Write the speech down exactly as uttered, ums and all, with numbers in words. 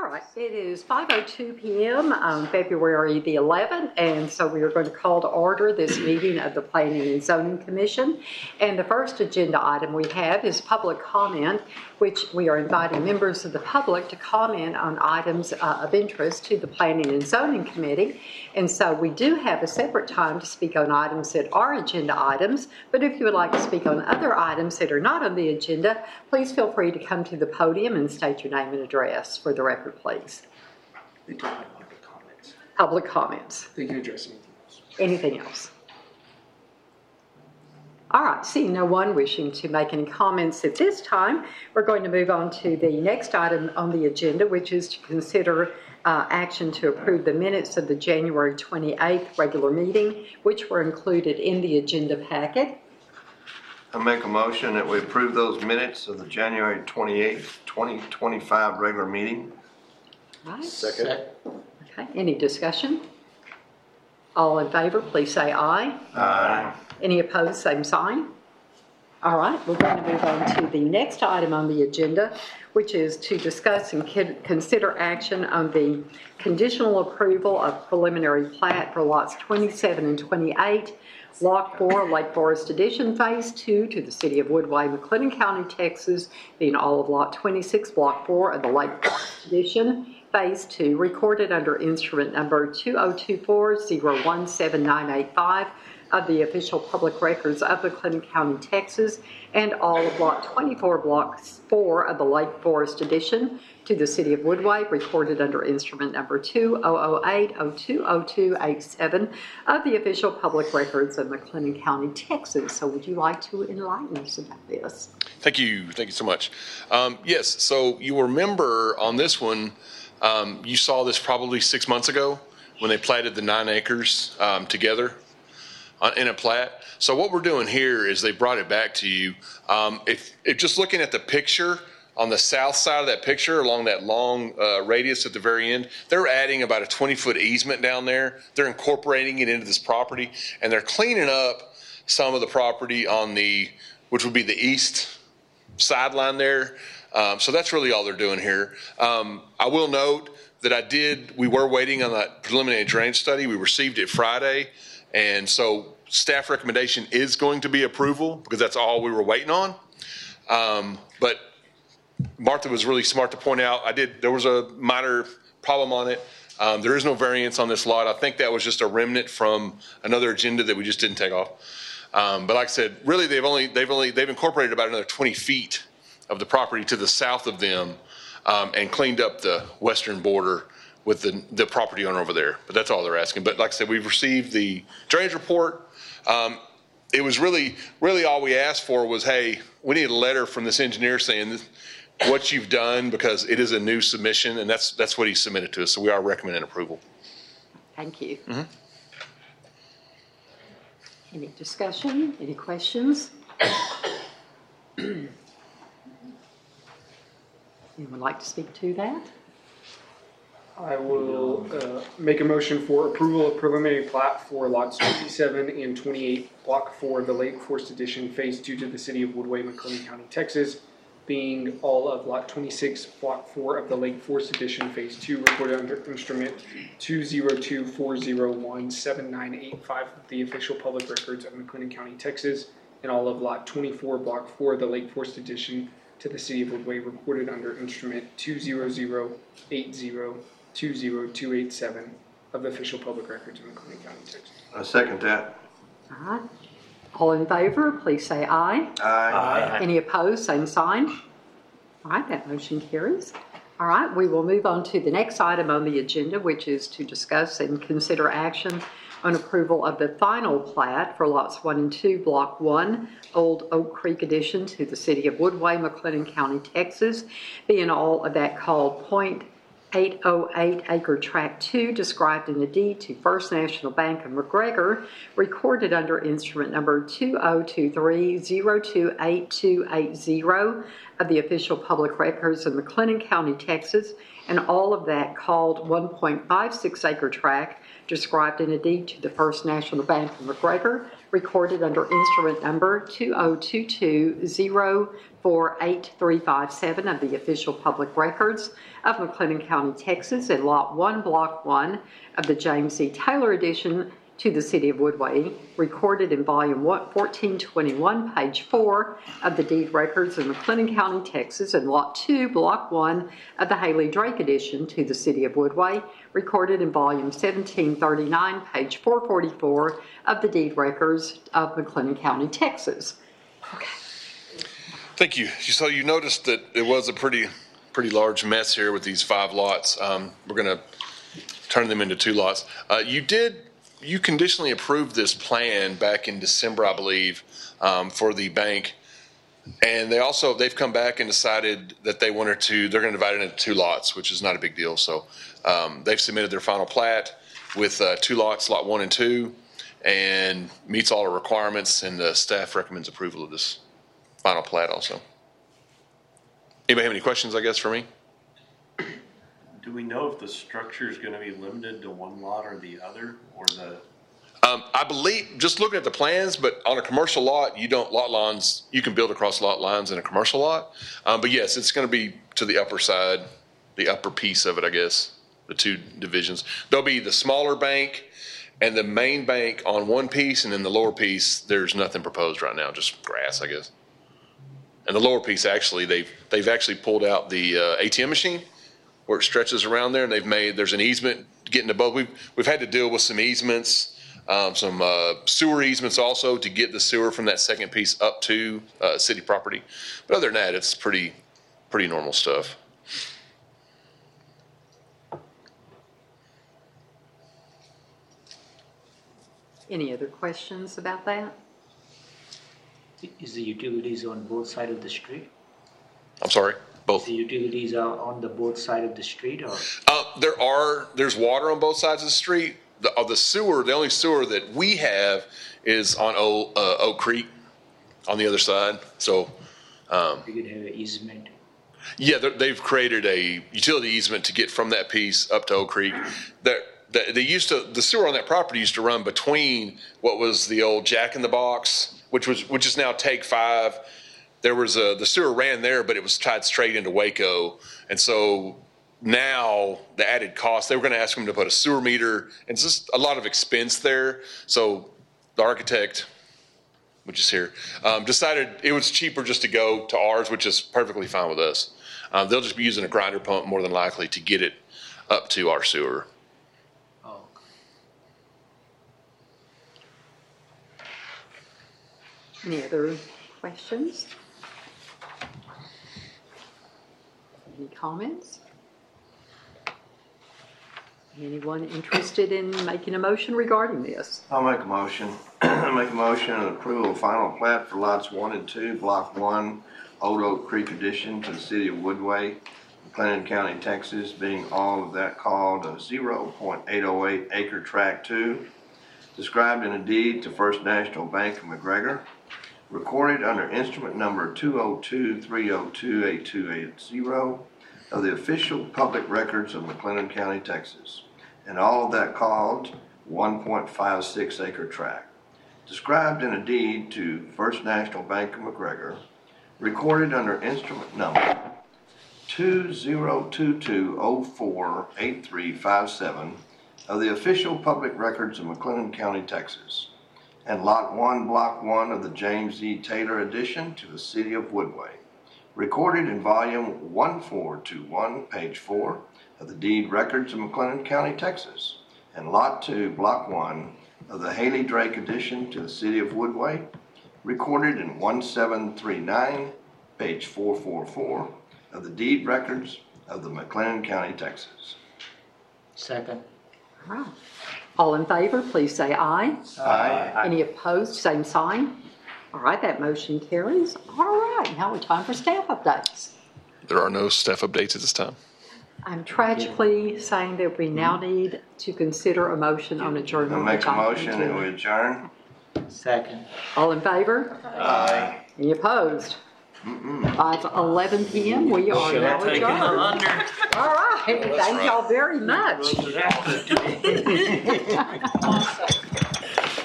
All right, it is five oh two p m on February the eleventh, and so we are going to call to order this meeting of the Planning and Zoning Commission. And the first agenda item we have is public comment, which we are inviting members of the public to comment on items uh, of interest to the Planning and Zoning Committee. And so we do have a separate time to speak on items that are agenda items, but if you would like to speak on other items that are not on the agenda, please feel free to come to the podium and state your name and address for the record, please. They don't like public comments. Public comments. They can address anything else. Anything else? All right, seeing no one wishing to make any comments at this time, we're going to move on to the next item on the agenda, which is to consider uh, action to approve the minutes of the January twenty-eighth regular meeting, which were included in the agenda packet. I make a motion that we approve those minutes of the January twenty-eighth, twenty twenty-five regular meeting. All right. Second. Okay, any discussion? All in favor, please say aye. Aye. Any opposed, same sign. All right, we're going to move on to the next item on the agenda, which is to discuss and consider action on the conditional approval of preliminary plat for lots twenty-seven and twenty-eight, Block four, Lake Forest Addition, Phase two, to the City of Woodway, McLennan County, Texas, being all of Lot twenty-six, Block four of the Lake Forest Addition, Phase two, recorded under instrument number two oh two four, oh one seven nine eight five of the official public records of McLennan County, Texas, and all of Lot twenty-four, Block four of the Lake Forest Addition to the City of Woodway, recorded under instrument number two oh oh eight, oh two oh two eight seven of the official public records of McLennan County, Texas. So would you like to enlighten us about this? Thank you. Thank you so much. Um, yes, so you remember on this one, um, you saw this probably six months ago when they platted the nine acres um, together on, in a plat. So what we're doing here is they brought it back to you. Um, if, if just looking at the picture, on the south side of that picture, along that long uh, radius at the very end, they're adding about a twenty-foot easement down there. They're incorporating it into this property, and they're cleaning up some of the property on the, which would be the east sideline there. Um, so that's really all they're doing here. Um, I will note that I did, we were waiting on that preliminary drainage study. We received it Friday, and so staff recommendation is going to be approval because that's all we were waiting on. Um, but Martha was really smart to point out, I did, there was a minor problem on it. Um, there is no variance on this lot. I think that was just a remnant from another agenda that we just didn't take off. Um, but like I said, really they've only, they've only, they've incorporated about another twenty feet of the property to the south of them um, and cleaned up the western border with the, the property owner over there. But that's all they're asking. But like I said, we've received the drainage report. Um, it was really, really all we asked for was, hey, we need a letter from this engineer saying this, what you've done, because it is a new submission, and that's that's what he submitted to us. So we are recommending approval. Thank you. Mm-hmm. Any discussion? Any questions? Anyone like to speak to that? I will uh, make a motion for approval of preliminary plat for lots twenty-seven and twenty-eight, Block four of the Lake Forest Addition, Phase two, to the City of Woodway, McLennan County, Texas, being all of Lot twenty-six, Block four of the Lake Forest Addition, Phase two, recorded under instrument two oh two four oh one seven nine eight five of the official public records of McLennan County, Texas, and all of Lot twenty-four, Block four of the Lake Forest Addition to the City of Woodway, recorded under instrument two oh oh eight oh two oh two eight seven of the official public records of McLennan County, Texas. I second that. All right. All in favor, please say aye. Aye. Aye. Any opposed, same sign. All right, that motion carries. All right, we will move on to the next item on the agenda, which is to discuss and consider action on approval of the final plat for lots one and two, Block one, Old Oak Creek Addition, to the City of Woodway, McLennan County, Texas, being all of that called point eight oh eight acre tract two, described in the deed to First National Bank of McGregor, recorded under instrument number two oh two three, oh two eight two eight oh of the official public records of McLennan County, Texas, and all of that called one point five six acre tract, described in a deed to the First National Bank of McGregor, recorded under instrument number two oh two two zero four eight three five seven of the official public records of McLennan County, Texas, and Lot one, Block one of the James E. Taylor edition to the City of Woodway, recorded in volume fourteen twenty-one, page four of the deed records of McLennan County, Texas, and Lot two, Block one of the Haley Drake edition to the City of Woodway, recorded in volume seventeen thirty-nine, page four forty-four of the deed records of McLennan County, Texas. Okay. Thank you. So you noticed that it was a pretty, pretty large mess here with these five lots. Um, we're going to turn them into two lots. Uh, you did, you conditionally approved this plan back in December, I believe, um, for the bank. And they also, they've come back and decided that they wanted to, they're going to divide it into two lots, which is not a big deal. So um, they've submitted their final plat with uh, two lots, lot one and two, and meets all the requirements, and the staff recommends approval of this final plat also. Anybody have any questions, I guess, for me? Do we know if the structure is going to be limited to one lot or the other, or the? Um, I believe, just looking at the plans, but on a commercial lot, you don't, lot lines, you can build across lot lines in a commercial lot. Um, but yes, it's going to be to the upper side, the upper piece of it, I guess, the two divisions. There'll be the smaller bank and the main bank on one piece, and then the lower piece, there's nothing proposed right now, just grass, I guess. And the lower piece, actually, they've, they've actually pulled out the uh, A T M machine where it stretches around there, and they've made, there's an easement getting to both. We've, we've had to deal with some easements, um, some uh, sewer easements also to get the sewer from that second piece up to uh, city property. But other than that, it's pretty, pretty normal stuff. Any other questions about that? Is the utilities on both sides of the street? I'm sorry, both. The utilities are on the both side of the street, or? Uh, there are, there's water on both sides of the street. The, of the sewer, the only sewer that we have is on Old, uh, Oak Creek on the other side. So, um, You could have an easement. yeah, they've created a utility easement to get from that piece up to Oak Creek. That they, they used to, the sewer on that property used to run between what was the old Jack in the Box, which was, which is now Take Five. There was a, the sewer ran there, but it was tied straight into Waco. And so now the added cost, they were going to ask them to put a sewer meter, and it's just a lot of expense there. So the architect, which is here, um, decided it was cheaper just to go to ours, which is perfectly fine with us. Um, they'll just be using a grinder pump more than likely to get it up to our sewer. Oh, Any other questions? Any comments? Anyone interested in making a motion regarding this? I'll make a motion. Make a motion and approval of final plat for lots one and two, block one, Old Oak Creek addition to the city of Woodway, McLennan County, Texas, being all of that called a zero point eight oh eight acre tract two, described in a deed to First National Bank of McGregor, recorded under instrument number two oh two three oh two eight two eight zero of the official public records of McLennan County, Texas, and all of that called one point five six acre tract, described in a deed to First National Bank of McGregor, recorded under instrument number two oh two two oh four eight three five seven of the official public records of McLennan County, Texas, and Lot one, Block one of the James E. Taylor addition to the city of Woodway, recorded in volume one four two one, page four of the deed records of McLennan County, Texas, and Lot two, Block one of the Haley Drake addition to the city of Woodway, recorded in one seven three nine, page four four four of the deed records of the McLennan County, Texas. second. All right. All in favor, please say aye. Aye. Any opposed, same sign. All right, that motion carries. All right, now it's time for staff updates. There are no staff updates at this time. I'm tragically saying that we now need to consider a motion on I'll adjournment. make which a I can motion do. that we adjourn. Second. All in favor? Aye. Any opposed? By eleven p m we are now adjourned. All right, thank y'all very much.